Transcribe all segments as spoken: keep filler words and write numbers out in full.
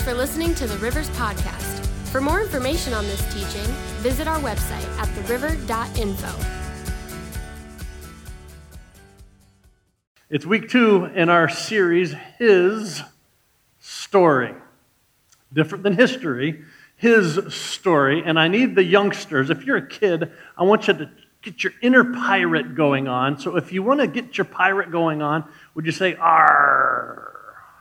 for listening to the Rivers Podcast. For more information on this teaching, visit our website at the river dot info. It's week two in our series, His Story. Different than history, His story. And I need the youngsters, if you're a kid, I want you to get your inner pirate going on. So if you want to get your pirate going on, would you say, "Arr"?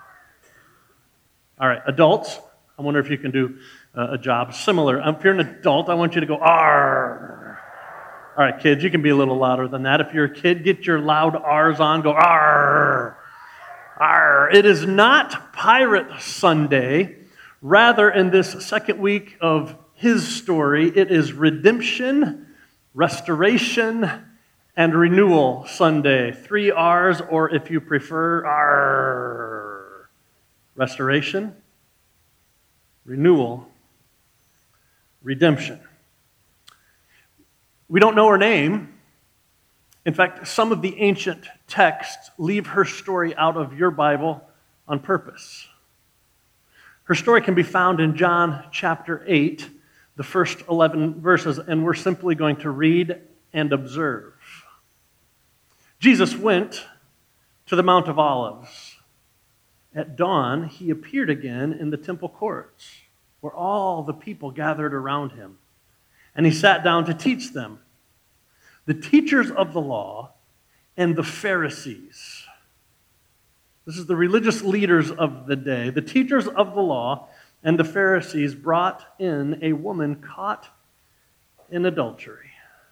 All right, adults, I wonder if you can do uh, a job similar. If you're an adult, I want you to go, "Arr." All right, kids, you can be a little louder than that. If you're a kid, get your loud R's on, go, "Arr." Arr. It is not Pirate Sunday. Rather, in this second week of His story, it is Redemption, Restoration, and Renewal Sunday. Three R's, or if you prefer, R. Restoration, Renewal, Redemption. We don't know her name. In fact, some of the ancient texts leave her story out of your Bible on purpose. Her story can be found in John chapter eight, the first eleven verses, and we're simply going to read and observe. Jesus went to the Mount of Olives. At dawn, he appeared again in the temple courts, where all the people gathered around him, and he sat down to teach them. The teachers of the law and the Pharisees. This is the religious leaders of the day. The teachers of the law and the Pharisees brought in a woman caught in adultery.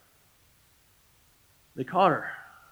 They caught her.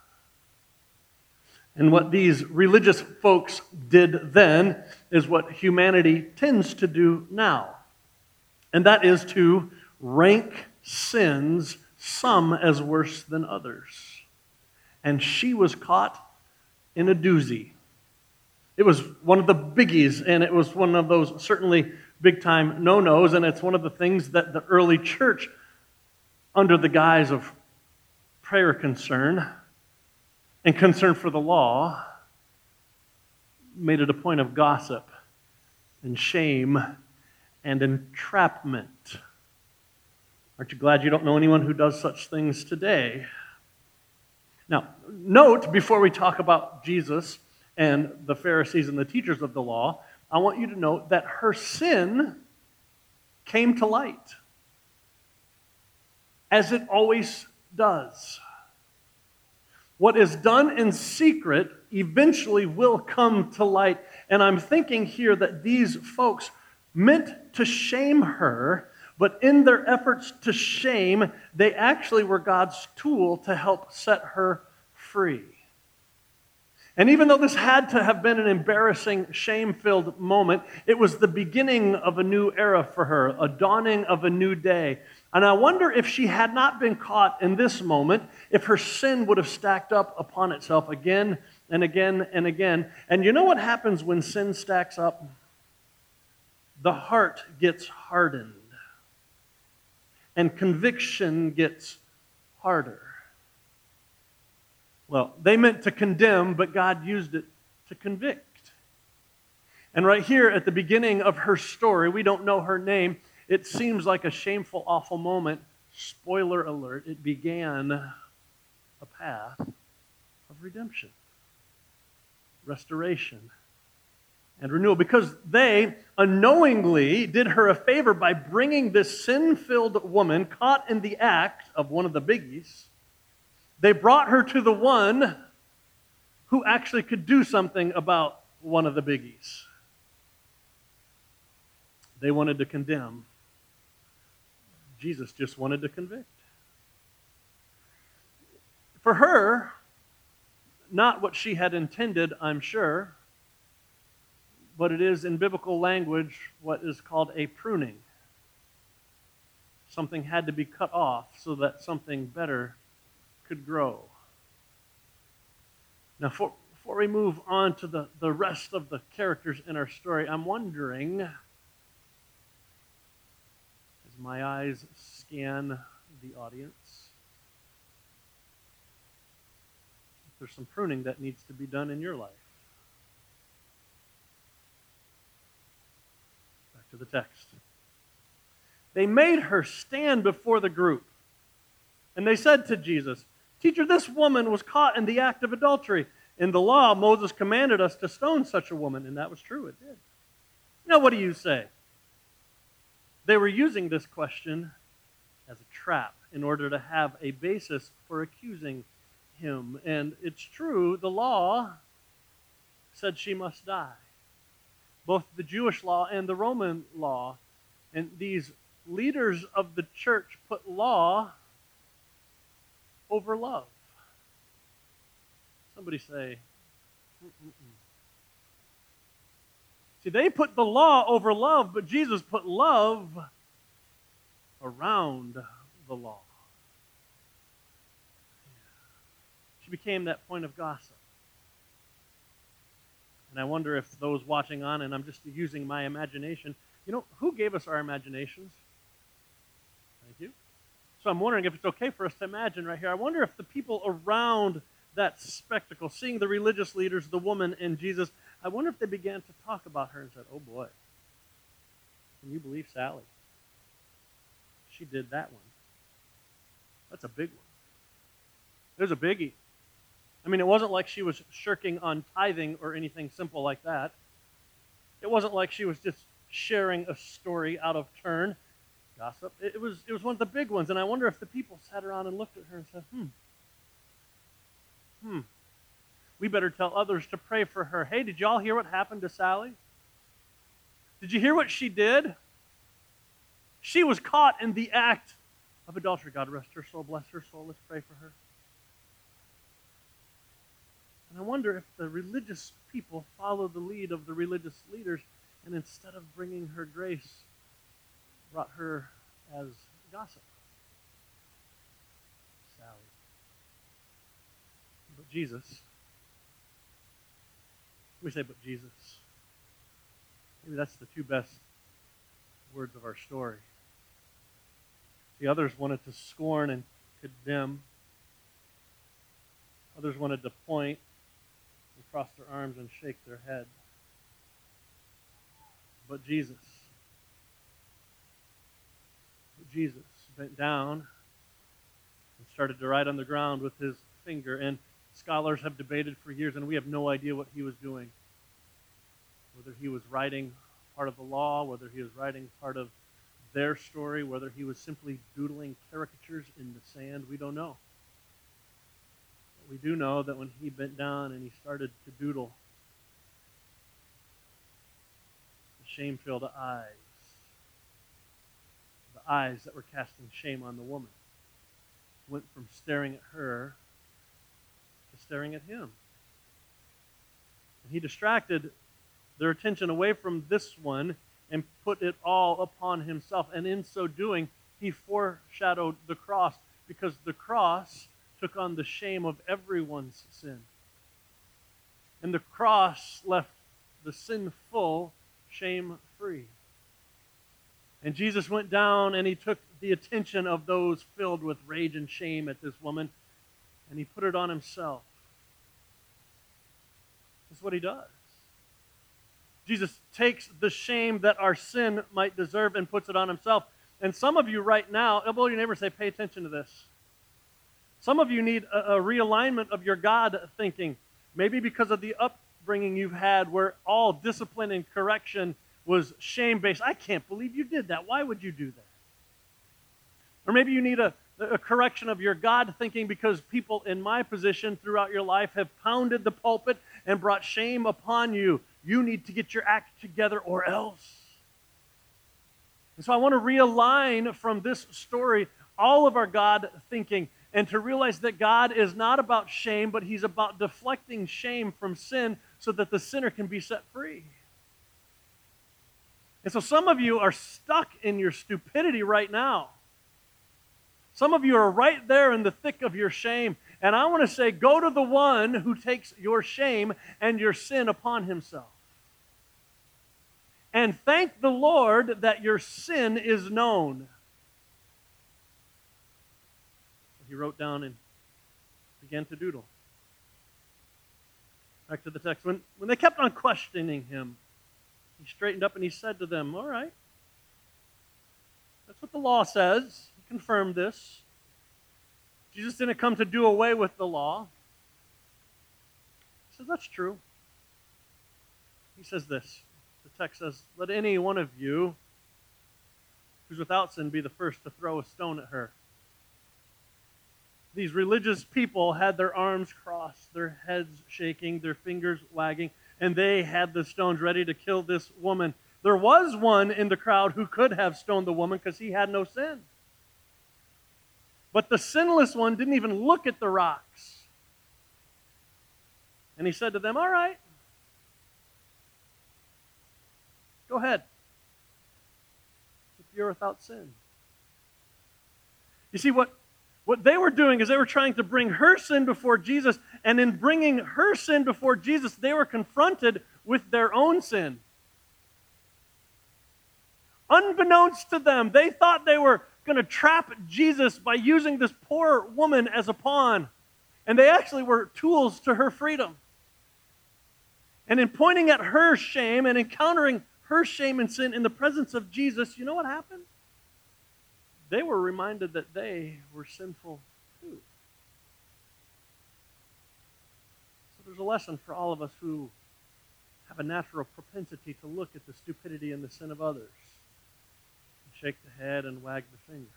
And what these religious folks did then is what humanity tends to do now. And that is to rank sins, some as worse than others. And she was caught in a doozy. It was one of the biggies, and it was one of those certainly big-time no-nos, and it's one of the things that the early church, under the guise of prayer concern and concern for the law, made it a point of gossip and shame and entrapment. Aren't you glad you don't know anyone who does such things today? Now, note, before we talk about Jesus and the Pharisees and the teachers of the law, I want you to note that her sin came to light, as it always does. What is done in secret eventually will come to light, and I'm thinking here that these folks meant to shame her, but in their efforts to shame, they actually were God's tool to help set her free. And even though this had to have been an embarrassing, shame-filled moment, it was the beginning of a new era for her, a dawning of a new day. And I wonder if she had not been caught in this moment, if her sin would have stacked up upon itself again and again and again. And you know what happens when sin stacks up? The heart gets hardened, and conviction gets harder. Well, they meant to condemn, but God used it to convict. And right here at the beginning of her story, we don't know her name. It seems like a shameful, awful moment. Spoiler alert, it began a path of redemption, restoration, and renewal. Because they unknowingly did her a favor by bringing this sin-filled woman caught in the act of one of the biggies. They brought her to the one who actually could do something about one of the biggies. They wanted to condemn. Jesus just wanted to convict. For her, not what she had intended, I'm sure, but it is in biblical language what is called a pruning. Something had to be cut off so that something better could grow. Now, for, before we move on to the, the rest of the characters in our story, I'm wondering, as my eyes scan the audience, if there's some pruning that needs to be done in your life. to the text. They made her stand before the group, and they said to Jesus, "Teacher, this woman was caught in the act of adultery. In the law, Moses commanded us to stone such a woman," and that was true, it did. Now, what do you say? They were using this question as a trap in order to have a basis for accusing him. And it's true, the law said she must die. Both the Jewish law and the Roman law. And these leaders of the church put law over love. Somebody say, Mm-mm-mm. See, they put the law over love, but Jesus put love around the law. She became that point of gossip. And I wonder if those watching on, and I'm just using my imagination, you know, who gave us our imaginations? Thank you. So I'm wondering if it's okay for us to imagine right here. I wonder if the people around that spectacle, seeing the religious leaders, the woman, and Jesus, I wonder if they began to talk about her and said, "Oh boy, can you believe Sally? She did that one. That's a big one. There's a biggie." I mean, it wasn't like she was shirking on tithing or anything simple like that. It wasn't like she was just sharing a story out of turn. Gossip. It was, it was one of the big ones. And I wonder if the people sat around and looked at her and said, hmm, hmm, we better tell others to pray for her. Hey, did y'all hear what happened to Sally? Did you hear what she did? She was caught in the act of adultery. God rest her soul, bless her soul. Let's pray for her. And I wonder if the religious people followed the lead of the religious leaders, and instead of bringing her grace, brought her as gossip. Sally. But Jesus, we say, but Jesus. Maybe that's the two best words of our story. The others wanted to scorn and condemn. Others wanted to point and cross their arms and shake their head. But Jesus, but Jesus bent down and started to write on the ground with his finger. And scholars have debated for years, and we have no idea what he was doing. Whether he was writing part of the law, whether he was writing part of their story, whether he was simply doodling caricatures in the sand, we don't know. But we do know that when he bent down and he started to doodle, the shame-filled eyes, the eyes that were casting shame on the woman, went from staring at her to staring at him. And he distracted their attention away from this one and put it all upon himself. And in so doing, he foreshadowed the cross, because the cross took on the shame of everyone's sin. And the cross left the sinful shame-free. And Jesus went down and he took the attention of those filled with rage and shame at this woman, and he put it on himself. That's what he does. Jesus takes the shame that our sin might deserve and puts it on himself. And some of you right now, elbow your neighbor and say, pay attention to this. Some of you need a, a realignment of your God thinking. Maybe because of the upbringing you've had where all discipline and correction was shame-based. I can't believe you did that. Why would you do that? Or maybe you need a, a correction of your God thinking because people in my position throughout your life have pounded the pulpit and brought shame upon you. You need to get your act together or else. And so I want to realign from this story all of our God thinking and to realize that God is not about shame, but he's about deflecting shame from sin so that the sinner can be set free. And so some of you are stuck in your stupidity right now. Some of you are right there in the thick of your shame. And I want to say, go to the one who takes your shame and your sin upon himself. And thank the Lord that your sin is known. So he wrote down and began to doodle. Back to the text. When, when they kept on questioning him, he straightened up and he said to them, all right, what the law says. He confirmed this. Jesus didn't come to do away with the law. He says, that's true. He says this. The text says, let any one of you who's without sin be the first to throw a stone at her. These religious people had their arms crossed, their heads shaking, their fingers wagging, and they had the stones ready to kill this woman. There was one in the crowd who could have stoned the woman because he had no sin. But the sinless one didn't even look at the rocks. And he said to them, all right, go ahead. If you're without sin. You see, what What they were doing is they were trying to bring her sin before Jesus, and in bringing her sin before Jesus, they were confronted with their own sin. Unbeknownst to them, they thought they were going to trap Jesus by using this poor woman as a pawn, and they actually were tools to her freedom. And in pointing at her shame and encountering her shame and sin in the presence of Jesus, you know what happened? They were reminded that they were sinful too. So there's a lesson for all of us who have a natural propensity to look at the stupidity and the sin of others, and shake the head and wag the finger.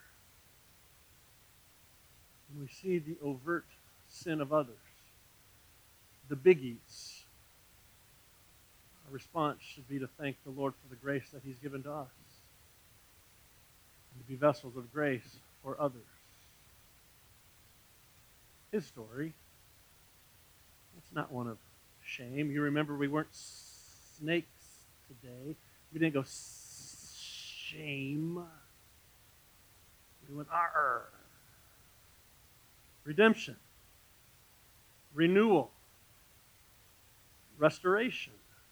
When we see the overt sin of others, the biggies, our response should be to thank the Lord for the grace that He's given to us, to be vessels of grace for others. His story, it's not one of shame. You remember we weren't snakes today. We didn't go shame. We went arr. Redemption. Renewal. Restoration.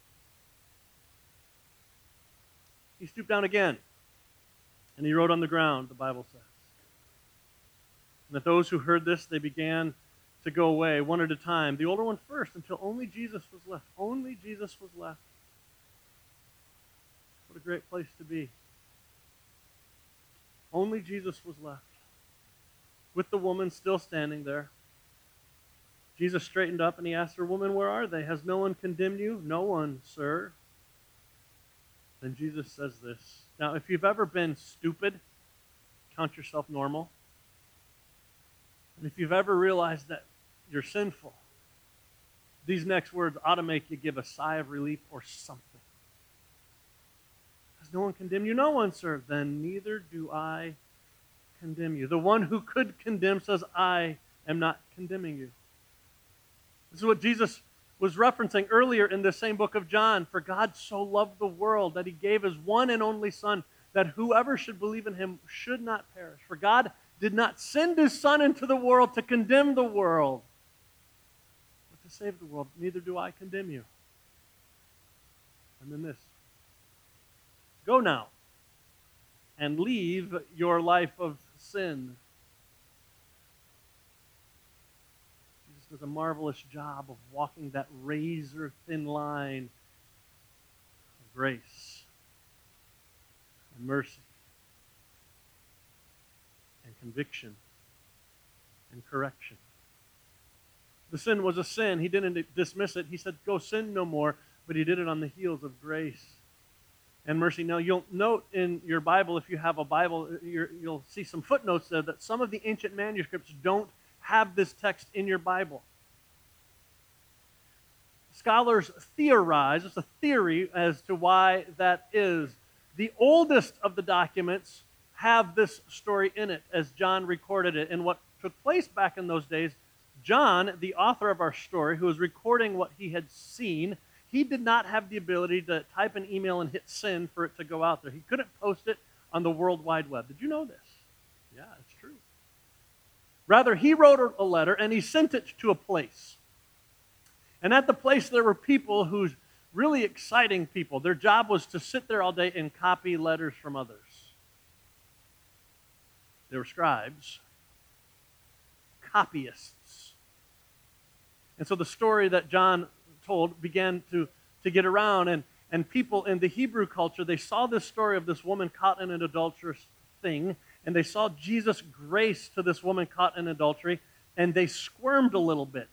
He stooped down again. And he wrote on the ground, the Bible says. And that those who heard this, they began to go away one at a time. The older one first, until only Jesus was left. Only Jesus was left. What a great place to be. Only Jesus was left. With the woman still standing there. Jesus straightened up and he asked her, woman, where are they? Has no one condemned you? No one, sir. Then Jesus says this. Now, if you've ever been stupid, count yourself normal. And if you've ever realized that you're sinful, these next words ought to make you give a sigh of relief or something. Has no one condemned you? No one, sir. Then neither do I condemn you. The one who could condemn says, I am not condemning you. This is what Jesus was referencing earlier in the same book of John. For God so loved the world that he gave his one and only Son, that whoever should believe in him should not perish. For God did not send his Son into the world to condemn the world, but to save the world. Neither do I condemn you. And then this. Go now and leave your life of sin. Does a marvelous job of walking that razor-thin line of grace and mercy and conviction and correction. The sin was a sin. He didn't dismiss it. He said, go sin no more, but he did it on the heels of grace and mercy. Now, you'll note in your Bible, if you have a Bible, you'll see some footnotes there that some of the ancient manuscripts don't have this text in your Bible. Scholars theorize, it's a theory as to why that is. The oldest of the documents have this story in it as John recorded it. And what took place back in those days, John, the author of our story, who was recording what he had seen, he did not have the ability to type an email and hit send for it to go out there. He couldn't post it on the World Wide Web. Did you know this? Yeah, it's true. Rather, he wrote a letter and he sent it to a place. And at the place there were people who's really exciting people. Their job was to sit there all day and copy letters from others. They were scribes, copyists. And so the story that John told began to, to get around, and, and people in the Hebrew culture, they saw this story of this woman caught in an adulterous thing, and they saw Jesus' grace to this woman caught in adultery, and they squirmed a little bit.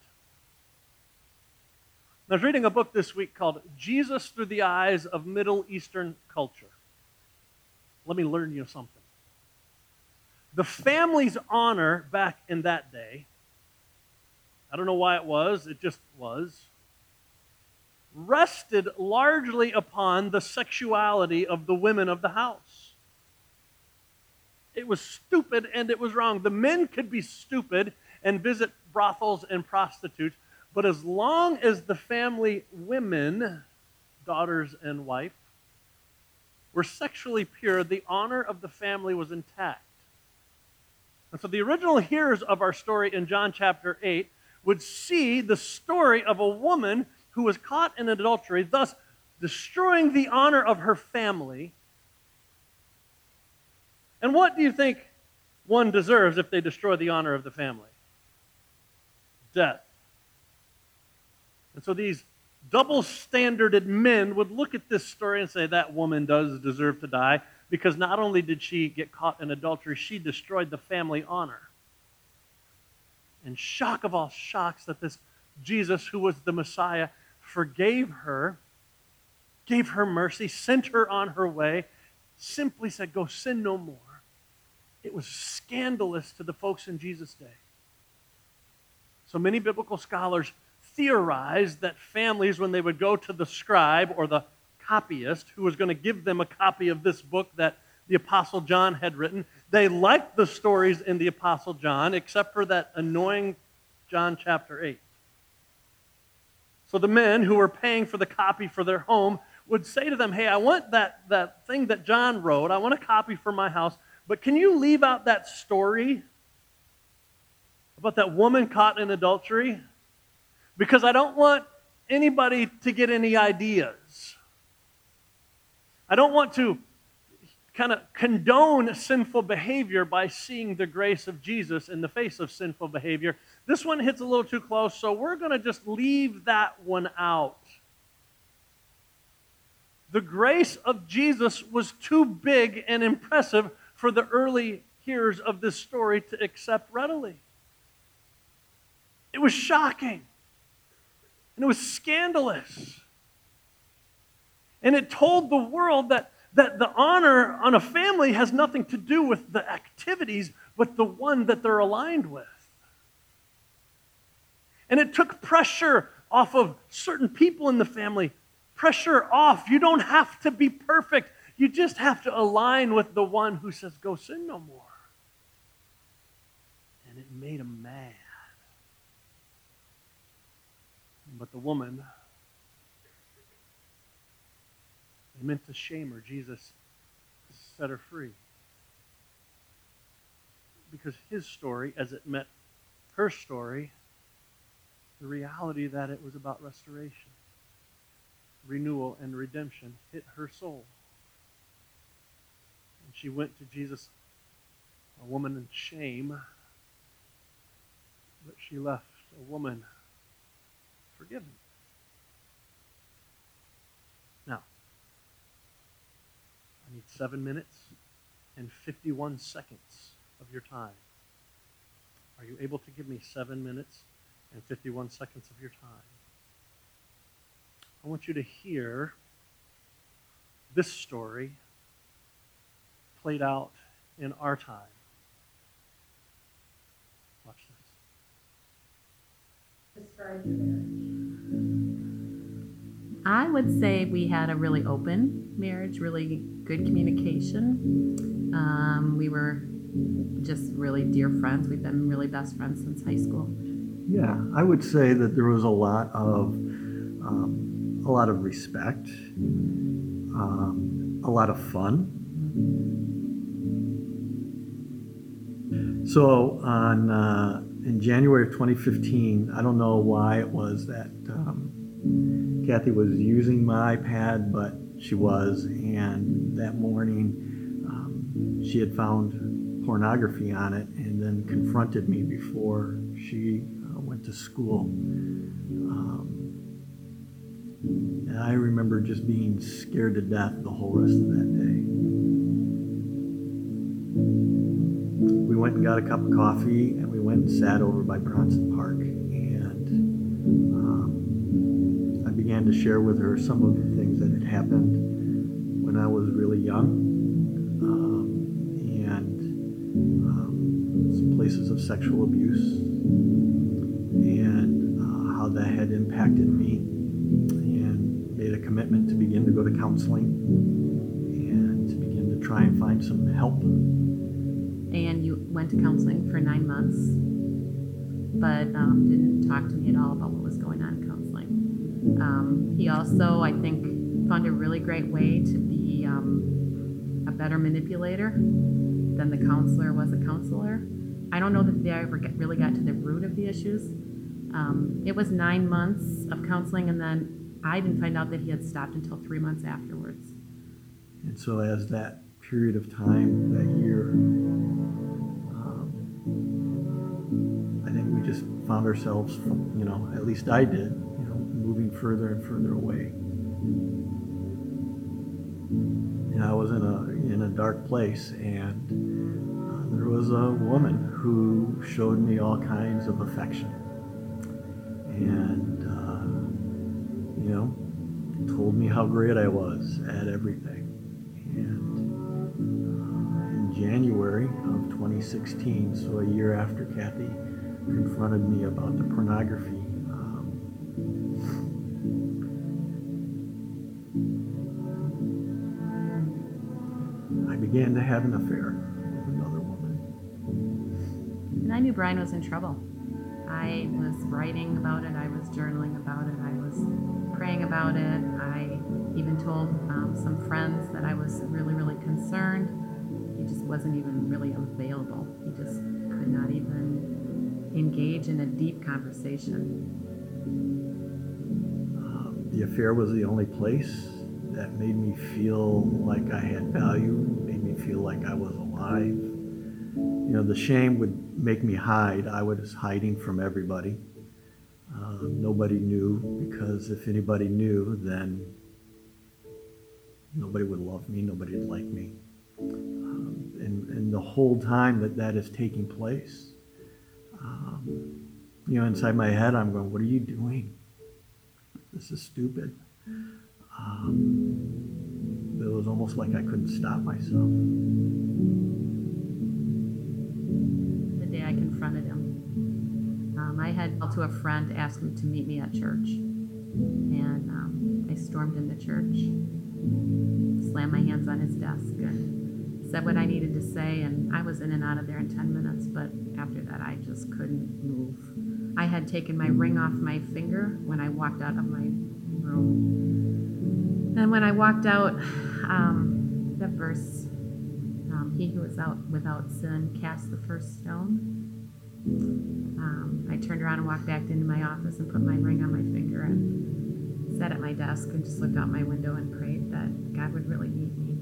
I was reading a book this week called Jesus Through the Eyes of Middle Eastern Culture. Let me learn you something. The family's honor back in that day, I don't know why it was, it just was, rested largely upon the sexuality of the women of the house. It was stupid and it was wrong. The men could be stupid and visit brothels and prostitutes, but as long as the family women, daughters and wife, were sexually pure, the honor of the family was intact. And so the original hearers of our story in John chapter eight would see the story of a woman who was caught in adultery, thus destroying the honor of her family. And what do you think one deserves if they destroy the honor of the family? Death. And so these double-standarded men would look at this story and say, that woman does deserve to die, because not only did she get caught in adultery, she destroyed the family honor. And shock of all shocks that this Jesus, who was the Messiah, forgave her, gave her mercy, sent her on her way, simply said, go sin no more. It was scandalous to the folks in Jesus' day. So many biblical scholars theorized that families, when they would go to the scribe or the copyist who was going to give them a copy of this book that the Apostle John had written, they liked the stories in the Apostle John, except for that annoying John chapter eight. So the men who were paying for the copy for their home would say to them, hey, I want that, that thing that John wrote. I want a copy for my house, but can you leave out that story about that woman caught in adultery? Because I don't want anybody to get any ideas. I don't want to kind of condone sinful behavior by seeing the grace of Jesus in the face of sinful behavior. This one hits a little too close, so we're going to just leave that one out. The grace of Jesus was too big and impressive for the early hearers of this story to accept readily. It was shocking. And it was scandalous. And it told the world that, that the honor on a family has nothing to do with the activities, but the one that they're aligned with. And it took pressure off of certain people in the family. Pressure off. You don't have to be perfect. You just have to align with the one who says, go sin no more. And it made him mad. But the woman, they meant to shame her. Jesus set her free. Because his story, as it met her story, the reality that it was about restoration, renewal, and redemption hit her soul. And she went to Jesus, a woman in shame, but she left a woman forgiven. Now, I need seven minutes and fifty-one seconds of your time. Are you able to give me seven minutes and fifty-one seconds of your time? I want you to hear this story played out in our time. Watch this. Describe your marriage. I would say we had a really open marriage, really good communication. Um, we were just really dear friends. We've been really best friends since high school. Yeah, I would say that there was a lot of um, a lot of respect, um, a lot of fun. So on uh, in January of twenty fifteen, I don't know why it was that um, Kathy was using my iPad, but she was, and that morning um, she had found pornography on it and then confronted me before she uh, went to school. Um, and I remember just being scared to death the whole rest of that day. we went and got a cup of coffee, and we went and sat over by Bronson Park. And um, I began to share with her some of the things that had happened when I was really young, um, and um, some places of sexual abuse, and uh, how that had impacted me, and made a commitment to begin to go to counseling and to begin to try and find some help. And you went to counseling for nine months, but um, didn't talk to me at all about what was going on in counseling. Um, he also, I think, found a really great way to be um, a better manipulator than the counselor was a counselor. I don't know that they ever get, really got to the root of the issues. Um, it was nine months of counseling, and then I didn't find out that he had stopped until three months afterwards. And so as that period of time, that year, um, I think we just found ourselves, you know, at least I did, you know, moving further and further away. And I was in a in a dark place, and uh, there was a woman who showed me all kinds of affection, and uh, you know, told me how great I was at everything. And uh, in January of twenty sixteen, so a year after Kathy confronted me about the pornography, I began to have an affair with another woman. And I knew Brian was in trouble. I was writing about it, I was journaling about it, I was praying about it. I even told um, some friends that I was really, really concerned. He just wasn't even really available. He just could not even engage in a deep conversation. Um, the affair was the only place that made me feel like I had value, made me feel like I was alive. You know, the shame would make me hide. I was hiding from everybody. Uh, nobody knew, because if anybody knew, then nobody would love me, nobody would like me. Um, and, and the whole time that that is taking place, um, you know, inside my head, I'm going, what are you doing? This is stupid. Um, it was almost like I couldn't stop myself. The day I confronted him, um, I had called to a friend to ask him to meet me at church. And um, I stormed into church, slammed my hands on his desk, and said what I needed to say. And I was in and out of there in ten minutes, but after that, I just couldn't move. I had taken my ring off my finger when I walked out of my room. And when I walked out, um, the verse, um, he who is out without sin cast the first stone. Um, I turned around and walked back into my office and put my ring on my finger and sat at my desk and just looked out my window and prayed that God would really meet me.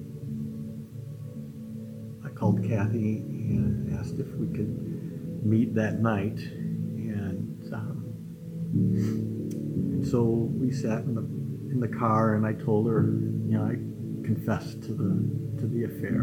I called Kathy and asked if we could meet that night. And, um, and so we sat in the in the car, and I told her, you know, I confessed to the to the affair,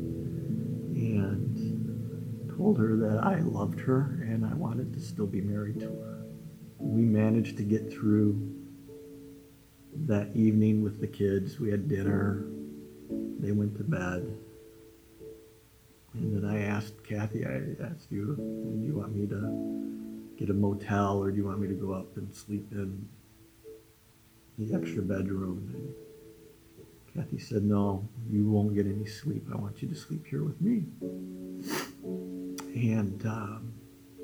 and told her that I loved her and I wanted to still be married to her. We managed to get through that evening with the kids. We had dinner. They went to bed. And then I asked Kathy, I asked you, do you want me to get a motel, or do you want me to go up and sleep in the extra bedroom? And Kathy said, no, you won't get any sleep. I want you to sleep here with me. And, um,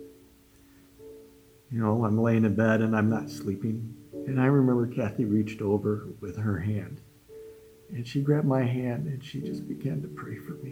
you know, I'm laying in bed and I'm not sleeping. And I remember Kathy reached over with her hand. And she grabbed my hand and she just began to pray for me.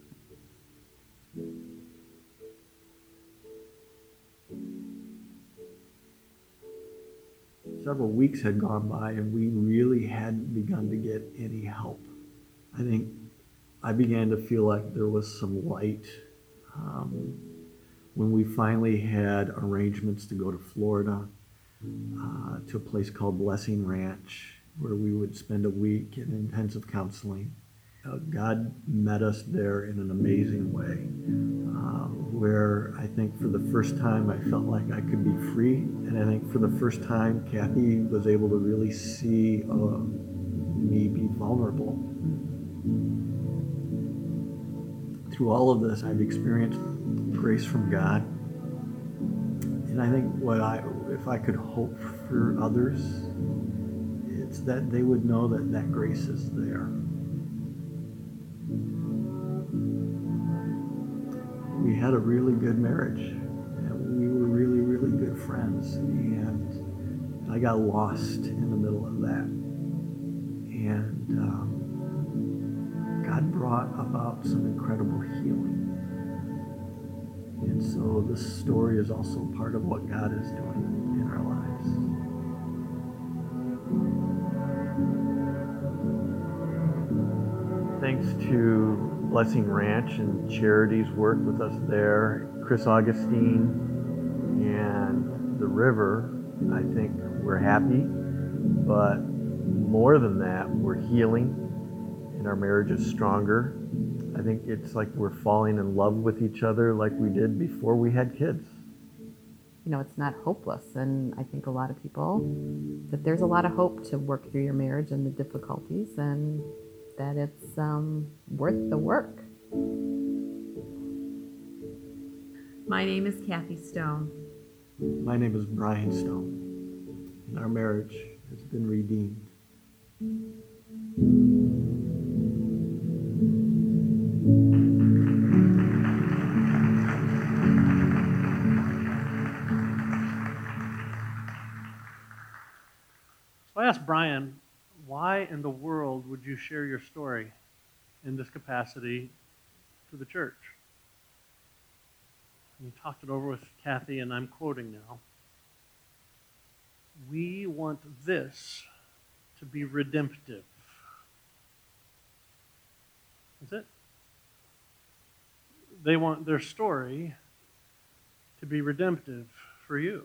Several weeks had gone by and we really hadn't begun to get any help. I think I began to feel like there was some light um, when we finally had arrangements to go to Florida, uh, to a place called Blessing Ranch, where we would spend a week in intensive counseling. uh, God met us there in an amazing way, uh, where I think for the first time I felt like I could be free, and I think for the first time Kathy was able to really see uh, me be vulnerable. Through all of this, I've experienced grace from God, and I think what I, if I could hope for others, it's that they would know that that grace is there. We had a really good marriage, and we were really, really good friends, and I got lost in the middle of that. And um, God brought about some incredible healing. And so this story is also part of what God is doing in our lives. Thanks to Blessing Ranch and Charities worked with us there, Chris Augustine and the River, I think we're happy, but more than that, we're healing and our marriage is stronger. I think it's like we're falling in love with each other like we did before we had kids. You know, it's not hopeless, and I think a lot of people, that there's a lot of hope to work through your marriage and the difficulties, and that it's um, worth the work. My name is Kathy Stone. My name is Brian Stone, and our marriage has been redeemed. So I asked Brian, why in the world would you share your story in this capacity to the church? And he talked it over with Kathy, and I'm quoting now. We want this to be redemptive. That's it. They want their story to be redemptive for you.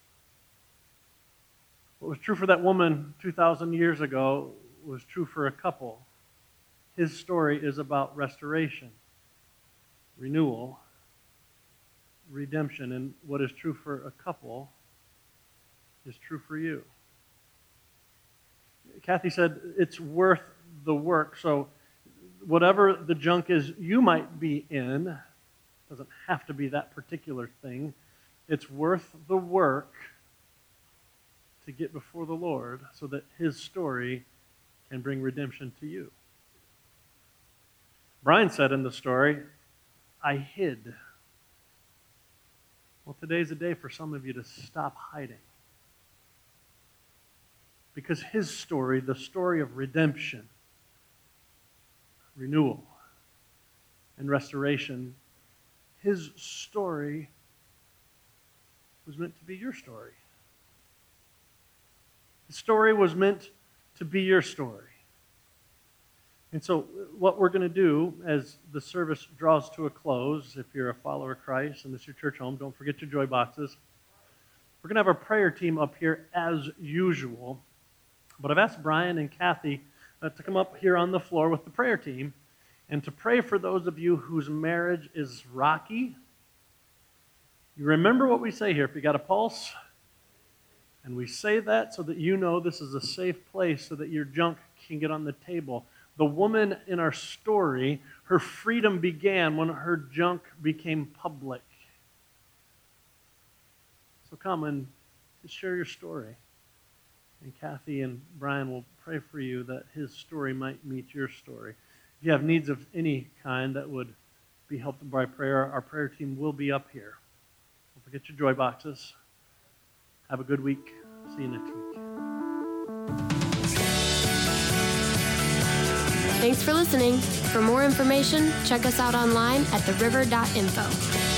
What was true for that woman two thousand years ago was true for a couple. His story is about restoration, renewal, redemption, and what is true for a couple is true for you. Kathy said it's worth the work. So whatever the junk is you might be in, doesn't have to be that particular thing, it's worth the work to get before the Lord so that his story can bring redemption to you. Brian said in the story, I hid. Well, today's a day for some of you to stop hiding. Because his story, the story of redemption, renewal, and restoration, his story was meant to be your story. The story was meant to be your story. And so what we're going to do as the service draws to a close, if you're a follower of Christ and this is your church home, don't forget your joy boxes. We're going to have our prayer team up here as usual. But I've asked Brian and Kathy uh, to come up here on the floor with the prayer team and to pray for those of you whose marriage is rocky. You remember what we say here. If you got a pulse, and we say that so that you know this is a safe place so that your junk can get on the table. The woman in our story, her freedom began when her junk became public. So come and share your story. And Kathy and Brian will pray for you that his story might meet your story. If you have needs of any kind that would be helped by prayer, our prayer team will be up here. Don't forget your joy boxes. Have a good week. See you next week. Thanks for listening. For more information, check us out online at the river dot info.